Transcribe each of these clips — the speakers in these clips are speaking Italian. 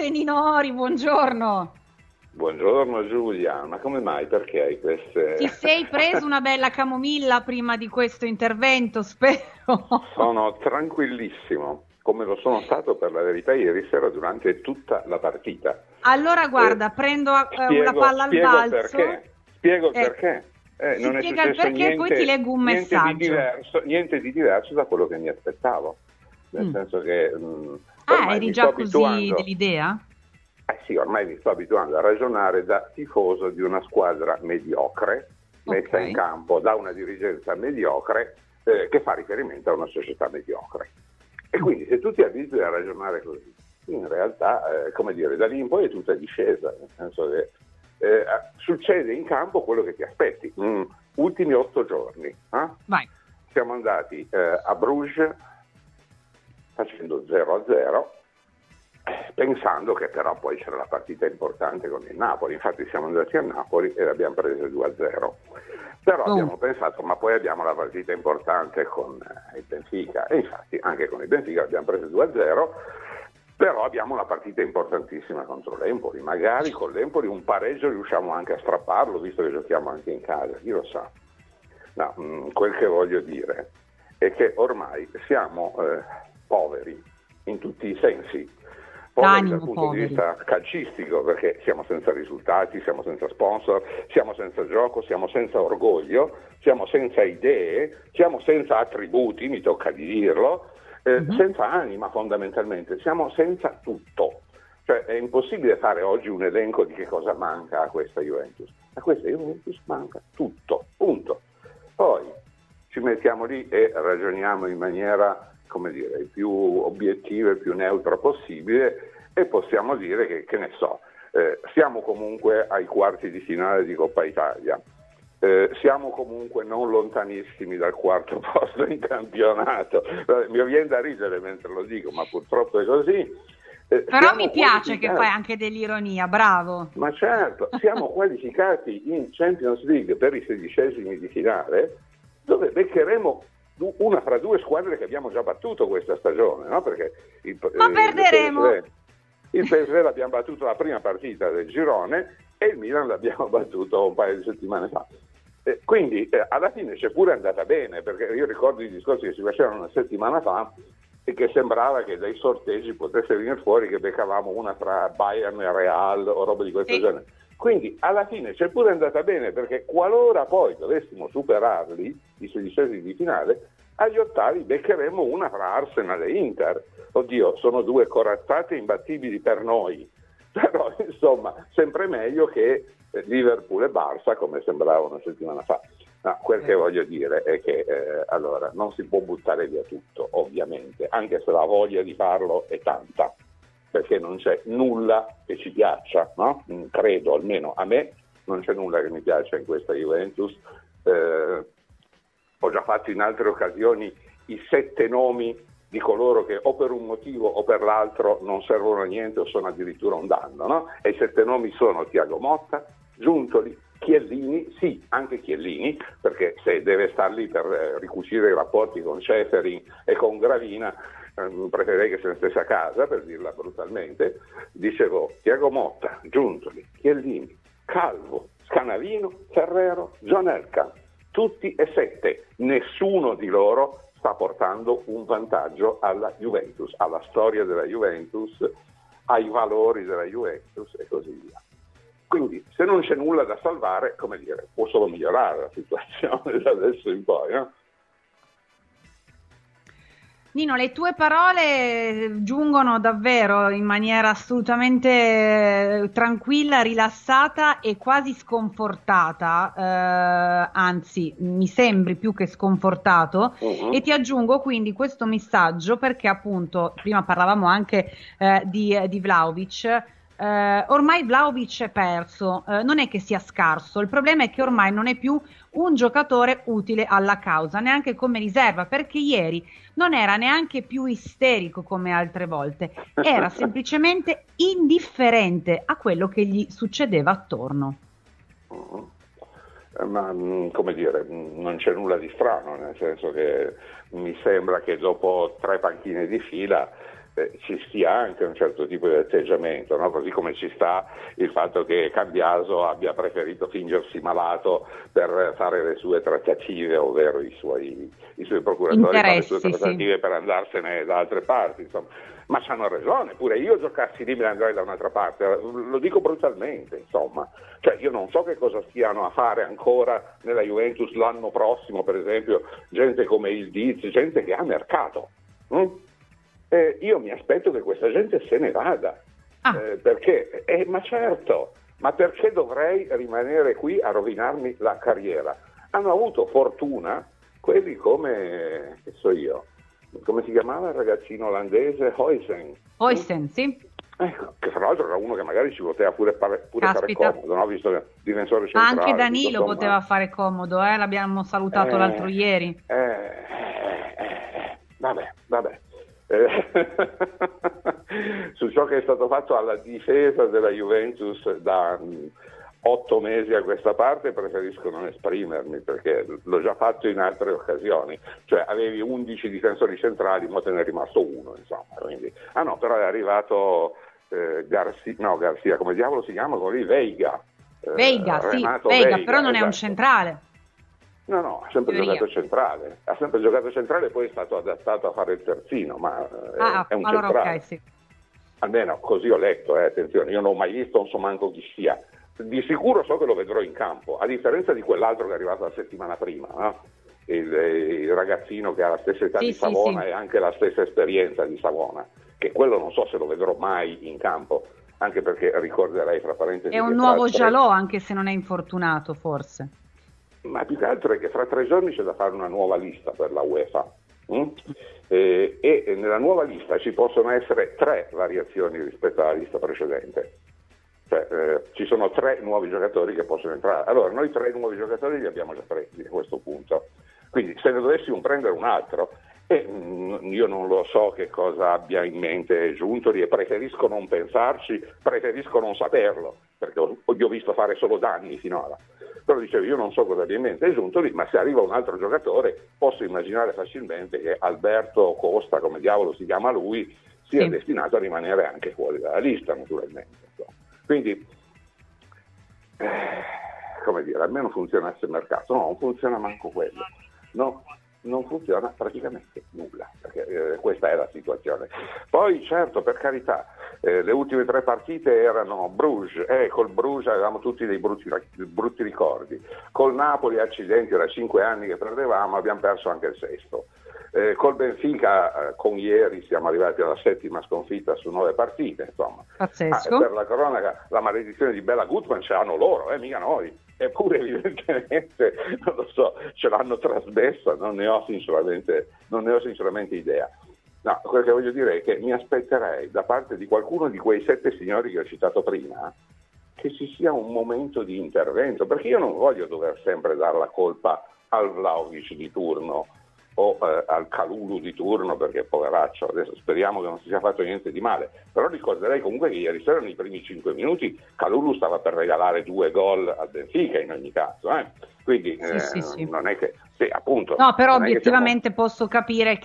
Giuseppe Ninori, buongiorno. Buongiorno Giulia, ma come mai? Perché hai queste... Ti sei preso una bella camomilla prima di questo intervento, spero? Sono tranquillissimo, come lo sono stato per la verità ieri sera durante tutta la partita. Allora guarda, prendo la palla al balzo. Spiego il perché. Si Non è spiega il successo perché e poi ti leggo un messaggio. Niente di diverso da quello che mi aspettavo. Nel senso che... eri già così dell'idea? Sì, ormai mi sto abituando a ragionare da tifoso di una squadra mediocre, messa in campo da una dirigenza mediocre che fa riferimento a una società mediocre. E quindi se tu ti abitui a ragionare così, in realtà, come dire, da lì in poi è tutta discesa, nel senso che succede in campo quello che ti aspetti. Ultimi 8 giorni. Vai. Siamo andati a Bruges facendo 0-0, pensando che però poi c'era la partita importante con il Napoli. Infatti siamo andati a Napoli e l'abbiamo presa 2-0. Però abbiamo pensato, ma poi abbiamo la partita importante con il Benfica, e infatti anche con il Benfica l'abbiamo presa 2-0, però abbiamo una partita importantissima contro l'Empoli. Magari con l'Empoli un pareggio riusciamo anche a strapparlo, visto che giochiamo anche in casa, chi lo sa. No, quel che voglio dire è che ormai siamo poveri in tutti i sensi. Poveri dal punto di vista calcistico, perché siamo senza risultati, siamo senza sponsor, siamo senza gioco, siamo senza orgoglio, siamo senza idee, siamo senza attributi, mi tocca di dirlo, senza anima fondamentalmente, siamo senza tutto. Cioè è impossibile fare oggi un elenco di che cosa manca a questa Juventus. A questa Juventus manca tutto, punto. Poi ci mettiamo lì e ragioniamo in maniera, come dire, il più obiettiva e più neutra possibile, e possiamo dire che ne so, siamo comunque ai quarti di finale di Coppa Italia, siamo comunque non lontanissimi dal quarto posto in campionato. Mi viene da ridere mentre lo dico, ma purtroppo è così. Però mi piace che fai anche dell'ironia, bravo. Ma certo, siamo qualificati in Champions League per i 16esimi di finale, dove beccheremo una fra 2 squadre che abbiamo già battuto questa stagione, no? Perché ma perderemo! Il PSV l'abbiamo battuto la prima partita del girone e il Milan l'abbiamo battuto un paio di settimane fa. Quindi alla fine c'è pure andata bene, perché io ricordo i discorsi che si facevano una settimana fa e che sembrava che dai sorteggi potesse venire fuori che beccavamo una tra Bayern e Real o roba di questo genere. Quindi alla fine c'è pure andata bene, perché qualora poi dovessimo superarli, i 16esimi di finale, agli ottavi beccheremo una fra Arsenal e Inter. Oddio, sono 2 corazzate imbattibili per noi, però insomma sempre meglio che Liverpool e Barça, come sembrava una settimana fa. No, quel che voglio dire è che allora non si può buttare via tutto, ovviamente, anche se la voglia di farlo è tanta, perché non c'è nulla che ci piaccia, no? Credo, almeno a me, non c'è nulla che mi piaccia in questa Juventus. Ho già fatto in altre occasioni i 7 nomi di coloro che o per un motivo o per l'altro non servono a niente o sono addirittura un danno, no? E i 7 nomi sono Thiago Motta, Giuntoli, Chiellini, sì, anche Chiellini, perché se deve star lì per ricucire i rapporti con Ceferin e con Gravina, preferirei che se ne stesse a casa, per dirla brutalmente. Dicevo Thiago Motta, Giuntoli, Chiellini, Calvo, Scanavino, Ferrero, Gianelka, tutti e 7, nessuno di loro sta portando un vantaggio alla Juventus, alla storia della Juventus, ai valori della Juventus e così via. Quindi se non c'è nulla da salvare, come dire, può solo migliorare la situazione da adesso in poi, no? Nino, le tue parole giungono davvero in maniera assolutamente tranquilla, rilassata e quasi sconfortata, anzi mi sembri più che sconfortato, e ti aggiungo quindi questo messaggio perché appunto prima parlavamo anche di Vlahovic. Ormai Vlahovic è perso, non è che sia scarso, il problema è che ormai non è più un giocatore utile alla causa, neanche come riserva, perché ieri non era neanche più isterico come altre volte, era semplicemente indifferente a quello che gli succedeva attorno. Ma come dire, non c'è nulla di strano, nel senso che mi sembra che dopo 3 panchine di fila ci sia anche un certo tipo di atteggiamento, no? Così come ci sta il fatto che Cambiaso abbia preferito fingersi malato per fare le sue trattative, ovvero i suoi procuratori fare le sue trattative per andarsene da altre parti, insomma. Ma c'hanno ragione, pure io giocassi lì me ne andrei da un'altra parte, lo dico brutalmente, insomma. Cioè io non so che cosa stiano a fare ancora nella Juventus l'anno prossimo, per esempio, gente come il Diz, gente che ha mercato. Io mi aspetto che questa gente se ne vada, perché, ma certo, ma perché dovrei rimanere qui a rovinarmi la carriera? Hanno avuto fortuna quelli come, che so io, come si chiamava il ragazzino olandese? Huysen, sì. Ecco, che fra l'altro era uno che magari ci poteva pure fare comodo, no? Visto che difensore centrale. Anche Danilo poteva fare comodo, l'abbiamo salutato l'altro ieri. Vabbè. Su ciò che è stato fatto alla difesa della Juventus da 8 mesi a questa parte preferisco non esprimermi, perché l'ho già fatto in altre occasioni, cioè avevi 11 difensori centrali, ma te ne è rimasto uno, insomma, quindi però è arrivato Garcia, come diavolo si chiama? Veiga, Veiga, però non è un centrale. No, ha sempre giocato centrale, e poi è stato adattato a fare il terzino, ma è un allora centrale. Okay, sì. Almeno così ho letto, attenzione, io non ho mai visto, non so manco chi sia. Di sicuro so che lo vedrò in campo, a differenza di quell'altro che è arrivato la settimana prima, no? il ragazzino che ha la stessa età di Savona e anche la stessa esperienza di Savona, che quello non so se lo vedrò mai in campo, anche perché ricorderei, fra parentesi, è un nuovo Jalò, anche se non è infortunato forse. Ma più che altro è che fra 3 giorni c'è da fare una nuova lista per la UEFA e nella nuova lista ci possono essere 3 variazioni rispetto alla lista precedente. Cioè, ci sono 3 nuovi giocatori che possono entrare. Allora, noi 3 nuovi giocatori li abbiamo già presi a questo punto. Quindi, se ne dovessimo prendere un altro, io non lo so che cosa abbia in mente Giuntoli e preferisco non pensarci, preferisco non saperlo, perché gli ho visto fare solo danni finora. Però dicevo, io non so cosa abbia in mente Giuntoli, ma se arriva un altro giocatore posso immaginare facilmente che Alberto Costa, come diavolo si chiama lui, sia destinato a rimanere anche fuori dalla lista, naturalmente. Quindi, come dire, almeno funzionasse il mercato. No, non funziona manco quello. No, non funziona praticamente nulla, perché questa è la situazione. Poi, certo, per carità, le ultime 3 partite erano Bruges, col Bruges avevamo tutti dei brutti ricordi. Col Napoli, accidenti, era 5 anni che perdevamo, abbiamo perso anche il 6º. Col Benfica con ieri siamo arrivati alla 7ª sconfitta su 9 partite, insomma. Pazzesco. Per la cronaca la maledizione di Bela Gutmann ce l'hanno loro, mica noi. Eppure evidentemente, non lo so, ce l'hanno trasmessa, non ne ho sinceramente idea. No, quello che voglio dire è che mi aspetterei da parte di qualcuno di quei 7 signori che ho citato prima che ci sia un momento di intervento, perché io non voglio dover sempre dare la colpa al Vlahovic di turno o al Kalulu di turno, perché poveraccio, adesso speriamo che non si sia fatto niente di male, però ricorderei comunque che ieri sera nei primi 5 minuti Kalulu stava per regalare 2 gol al Benfica in ogni caso, quindi sì. Non è che appunto. No, però obiettivamente posso capire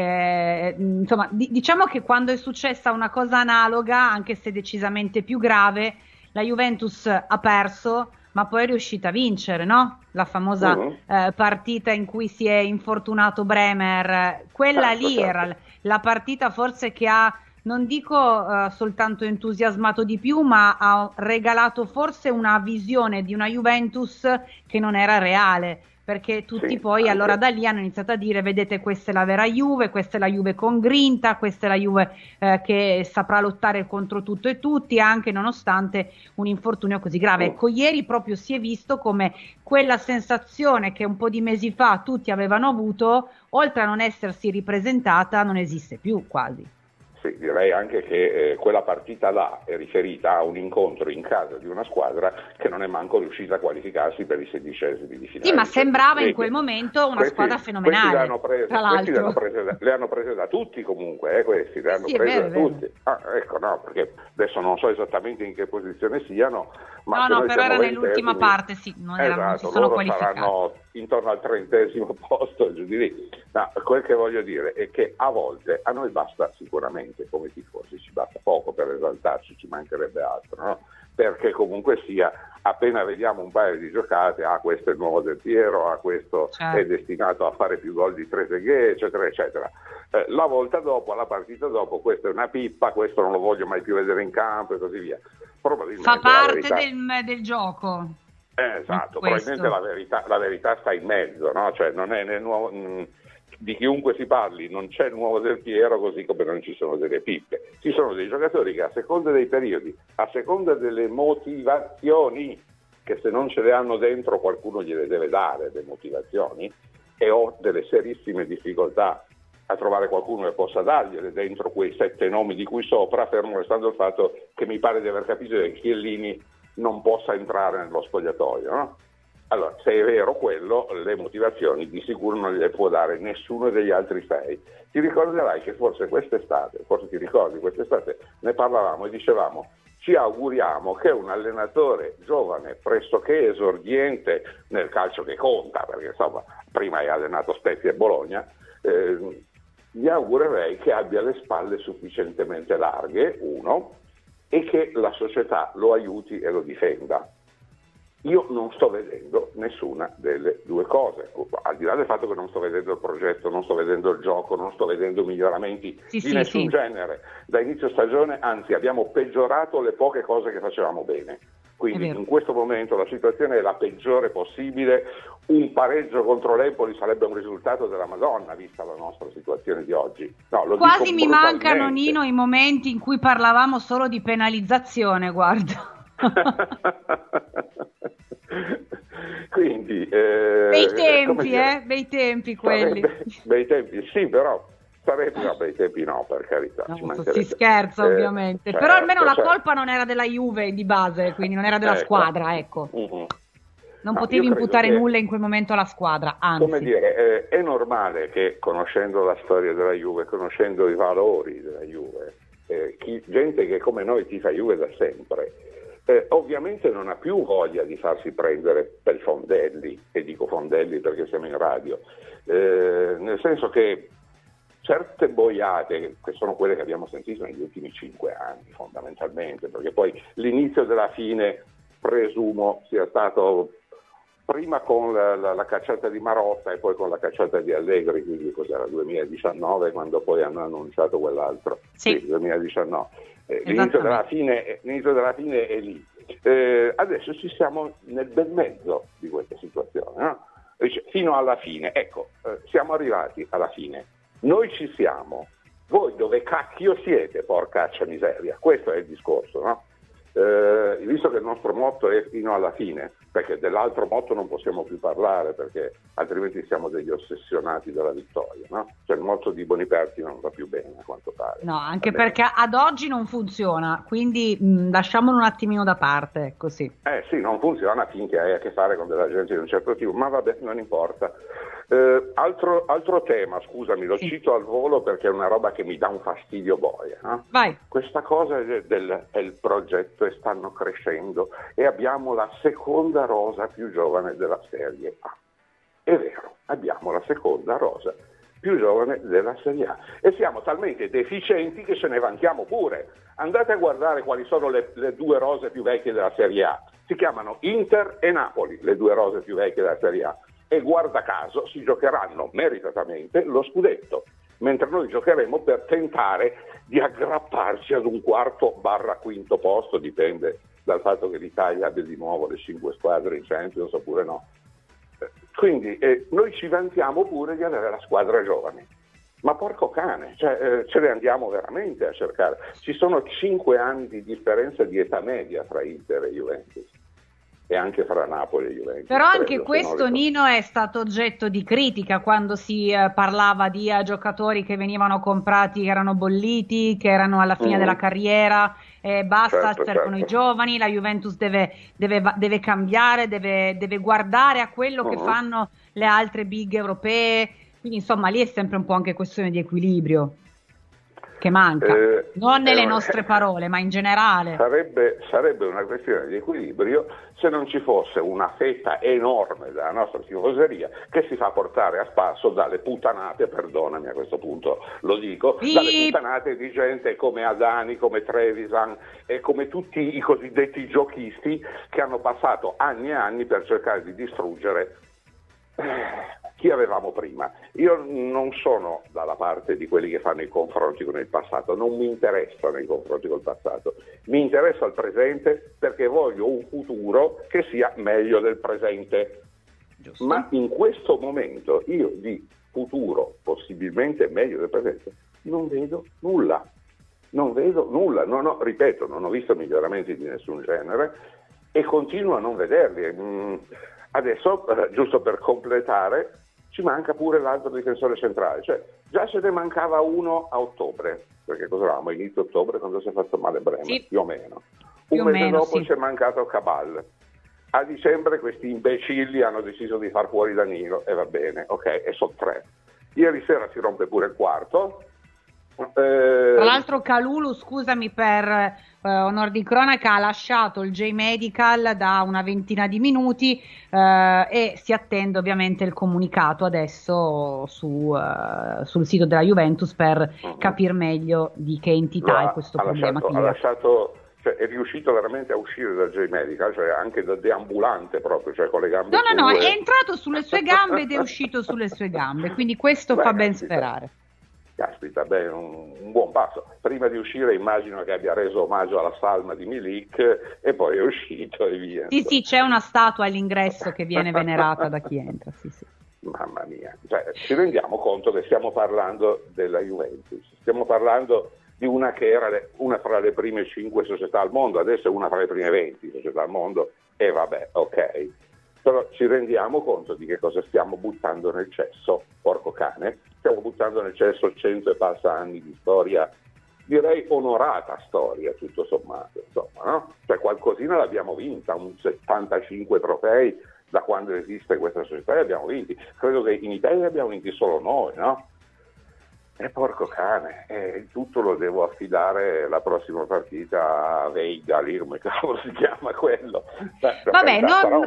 che insomma diciamo che quando è successa una cosa analoga, anche se decisamente più grave, la Juventus ha perso, ma poi è riuscita a vincere, no? La famosa partita in cui si è infortunato Bremer, quella lì era la partita forse che ha, non dico soltanto entusiasmato di più, ma ha regalato forse una visione di una Juventus che non era reale, perché tutti poi allora da lì hanno iniziato a dire: vedete, questa è la vera Juve, questa è la Juve con grinta, questa è la Juve che saprà lottare contro tutto e tutti, anche nonostante un infortunio così grave. Ecco, ieri proprio si è visto come quella sensazione che un po' di mesi fa tutti avevano avuto, oltre a non essersi ripresentata, non esiste più quasi. Sì, direi anche che quella partita là è riferita a un incontro in casa di una squadra che non è manco riuscita a qualificarsi per i 16esimi di finale. Sì, ma sembrava in quel momento una squadra fenomenale. Questi le hanno prese da tutti comunque, questi le hanno prese da tutti. Ecco, no, perché adesso non so esattamente in che posizione siano, ma no, però era nell'ultima parte, sì, non si sono qualificati. Saranno intorno al 30° posto, giù di lì. No, quel che voglio dire è che a volte a noi basta sicuramente ovviamente come tifosi ci basta poco per esaltarci, ci mancherebbe altro, no? Perché comunque sia, appena vediamo un paio di giocate, questo è il nuovo Del Piero, questo è destinato a fare più gol di Trezeguet, eccetera, eccetera. La volta dopo, alla partita dopo, questo è una pippa, questo non lo voglio mai più vedere in campo e così via. Probabilmente fa parte del gioco. Esatto, probabilmente la verità sta in mezzo, no? Cioè non è nel nuovo, di chiunque si parli, non c'è il nuovo Del Piero, così come non ci sono delle pippe. Ci sono dei giocatori che a seconda dei periodi, a seconda delle motivazioni, che se non ce le hanno dentro qualcuno gliele deve dare, le motivazioni, e ho delle serissime difficoltà a trovare qualcuno che possa dargliele dentro quei 7 nomi di cui sopra, fermo restando il fatto che mi pare di aver capito che Chiellini non possa entrare nello spogliatoio, no? Allora, se è vero quello, le motivazioni di sicuro non le può dare nessuno degli altri 6. Ti ricorderai che forse quest'estate ne parlavamo e dicevamo: ci auguriamo che un allenatore giovane, pressoché esordiente nel calcio che conta, perché insomma prima hai allenato Spezia e Bologna, gli augurerei che abbia le spalle sufficientemente larghe, uno, e che la società lo aiuti e lo difenda. Io non sto vedendo nessuna delle due cose, al di là del fatto che non sto vedendo il progetto, non sto vedendo il gioco, non sto vedendo miglioramenti di nessun genere. Da inizio stagione, anzi, abbiamo peggiorato le poche cose che facevamo bene. Quindi in questo momento la situazione è la peggiore possibile. Un pareggio contro l'Empoli sarebbe un risultato della Madonna, vista la nostra situazione di oggi. No, quasi mi mancano, Nino, i momenti in cui parlavamo solo di penalizzazione, guarda. Quindi bei tempi quelli. Bei tempi, sì, però bei tempi no, per carità. Si scherza ovviamente, però almeno la colpa non era della Juve di base, quindi non era della squadra, ecco. Non potevi imputare nulla in quel momento alla squadra, anzi. Come dire, è normale che, conoscendo la storia della Juve, conoscendo i valori della Juve, gente che come noi tifa Juve da sempre, ovviamente non ha più voglia di farsi prendere per fondelli, e dico fondelli perché siamo in radio, nel senso che certe boiate, che sono quelle che abbiamo sentito negli ultimi 5 anni fondamentalmente, perché poi l'inizio della fine presumo sia stato prima con la cacciata di Marotta e poi con la cacciata di Allegri, quindi cos'era, 2019, quando poi hanno annunciato quell'altro. Sì, 2019. L'inizio della fine è lì. Adesso ci siamo nel bel mezzo di questa situazione, no? Fino alla fine, ecco, siamo arrivati alla fine. Noi ci siamo, voi dove cacchio siete, porcaccia miseria? Questo è il discorso, no? Visto che il nostro motto è fino alla fine, perché dell'altro motto non possiamo più parlare, perché altrimenti siamo degli ossessionati della vittoria, no? Cioè il motto di Boniperti non va più bene, a quanto pare. No, anche perché ad oggi non funziona, quindi lasciamolo un attimino da parte, così. Sì, non funziona finché hai a che fare con della gente di un certo tipo, ma vabbè, non importa. Altro tema, scusami, lo cito al volo perché è una roba che mi dà un fastidio boia. Vai. Questa cosa è il progetto e stanno crescendo e abbiamo la seconda rosa più giovane della Serie A. È vero, abbiamo la seconda rosa più giovane della Serie A e siamo talmente deficienti che ce ne vantiamo pure. Andate a guardare quali sono le 2 rose più vecchie della Serie A. Si chiamano Inter e Napoli, le 2 rose più vecchie della Serie A. E guarda caso si giocheranno meritatamente lo scudetto, mentre noi giocheremo per tentare di aggrapparci ad un 4/5 posto, dipende dal fatto che l'Italia abbia di nuovo le 5 squadre in Champions oppure no. Quindi noi ci vantiamo pure di avere la squadra giovane, ma porco cane, cioè, ce le andiamo veramente a cercare. Ci sono 5 anni di differenza di età media tra Inter e Juventus. E anche fra Napoli e Juventus. Però anche questo, Nino, è stato oggetto di critica quando si parlava di giocatori che venivano comprati, che erano bolliti, che erano alla fine della carriera, basta, servono i giovani, la Juventus deve cambiare, deve guardare a quello che fanno le altre big europee, quindi insomma lì è sempre un po' anche questione di equilibrio. che manca, non nelle nostre parole, ma in generale. Sarebbe una questione di equilibrio se non ci fosse una fetta enorme della nostra tifoseria che si fa portare a spasso dalle puttanate, perdonami a questo punto lo dico, dalle puttanate di gente come Adani, come Trevisan e come tutti i cosiddetti giochisti che hanno passato anni e anni per cercare di distruggere chi avevamo prima. Io non sono dalla parte di quelli che fanno i confronti con il passato, non mi interessano i confronti col passato, mi interessa il presente perché voglio un futuro che sia meglio del presente. Giusto. Ma in questo momento io di futuro possibilmente meglio del presente non vedo nulla, ripeto, non ho visto miglioramenti di nessun genere e continuo a non vederli. Adesso, giusto per completare, ci manca pure l'altro difensore centrale, cioè già ce ne mancava uno a ottobre, perché cosa eravamo, inizio ottobre quando si è fatto male Bremer, sì. Più o meno. Un mese dopo ci è mancato Cabal. A dicembre questi imbecilli hanno deciso di far fuori Danilo e va bene, ok, e sono 3. Ieri sera si rompe pure il quarto. Tra l'altro Kalulu, scusami per onor di cronaca, ha lasciato il J-Medical da una ventina di minuti e si attende ovviamente il comunicato adesso sul sito della Juventus per capire meglio di che entità è questo problema. Cioè, è riuscito veramente a uscire dal J-Medical, cioè anche da deambulante proprio, cioè con le gambe No, è entrato sulle sue gambe ed è uscito sulle sue gambe, quindi questo fa ben sperare. Caspita, un buon passo. Prima di uscire immagino che abbia reso omaggio alla salma di Milik e poi è uscito e via. Sì, c'è una statua all'ingresso che viene venerata da chi entra, sì. Mamma mia, cioè, ci rendiamo conto che stiamo parlando della Juventus, stiamo parlando di una che era una fra le prime 5 società al mondo, adesso è una fra le prime 20 società al mondo e vabbè, ok. Però ci rendiamo conto di che cosa stiamo buttando nel cesso, porco cane, stiamo buttando nel cesso 100 e passa anni di storia, direi onorata storia tutto sommato, insomma, no? Cioè qualcosina l'abbiamo vinta, un 75 trofei da quando esiste questa società li abbiamo vinti, credo che in Italia abbiamo vinti solo noi, no? E porco cane, tutto lo devo affidare la prossima partita a Veiga, lì come cavolo si chiama quello. Vabbè,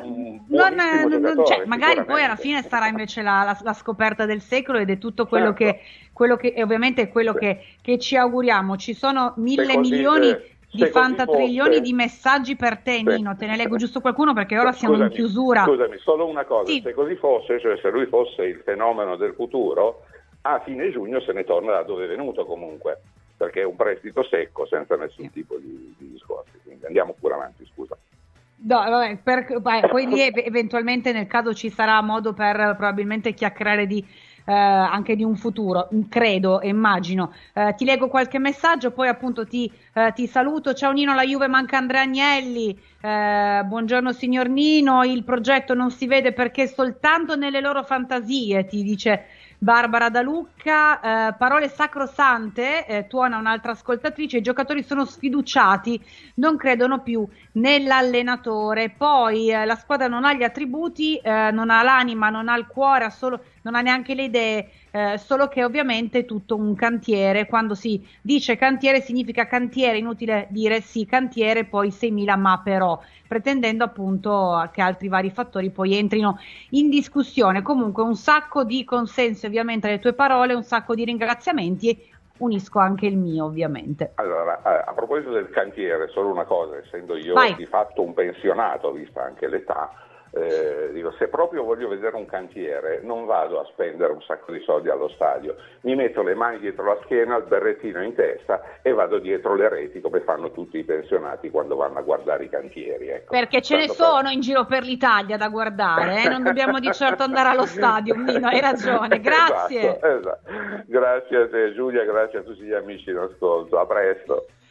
magari poi alla fine sarà invece la scoperta del secolo ed è tutto quello che ovviamente è quello che ci auguriamo. Ci sono mille milioni di fantatrilioni di messaggi per te, Nino, te ne leggo giusto qualcuno perché ora siamo in chiusura. Scusami, solo una cosa, se così fosse, cioè se lui fosse il fenomeno del futuro, a fine giugno se ne torna da dove è venuto comunque, perché è un prestito secco senza nessun tipo di discorsi, quindi andiamo pure avanti, scusa. No, vabbè, poi lì eventualmente nel caso ci sarà modo per probabilmente chiacchierare anche di un futuro, credo e immagino. Ti leggo qualche messaggio, poi appunto ti saluto. Ciao Nino, la Juve manca Andrea Agnelli. Buongiorno signor Nino, il progetto non si vede perché soltanto nelle loro fantasie, ti dice Barbara da Lucca. Parole sacrosante, tuona un'altra ascoltatrice, i giocatori sono sfiduciati, non credono più nell'allenatore, poi la squadra non ha gli attributi, non ha l'anima, non ha il cuore, non ha neanche le idee, solo che ovviamente è tutto un cantiere. Quando si dice cantiere significa cantiere, inutile dire sì cantiere poi 6.000 ma però, pretendendo appunto che altri vari fattori poi entrino in discussione. Comunque un sacco di consenso ovviamente alle tue parole, un sacco di ringraziamenti, unisco anche il mio ovviamente. Allora, a proposito del cantiere, solo una cosa, essendo io di fatto un pensionato, vista anche l'età, dico, se proprio voglio vedere un cantiere non vado a spendere un sacco di soldi allo stadio, mi metto le mani dietro la schiena, il berrettino in testa e vado dietro le reti come fanno tutti i pensionati quando vanno a guardare i cantieri, ecco. Perché ce ne sono in giro per l'Italia da guardare, non dobbiamo di certo andare allo stadio. Nino, hai ragione, grazie. Esatto. Grazie a te Giulia, grazie a tutti gli amici in ascolto, a presto.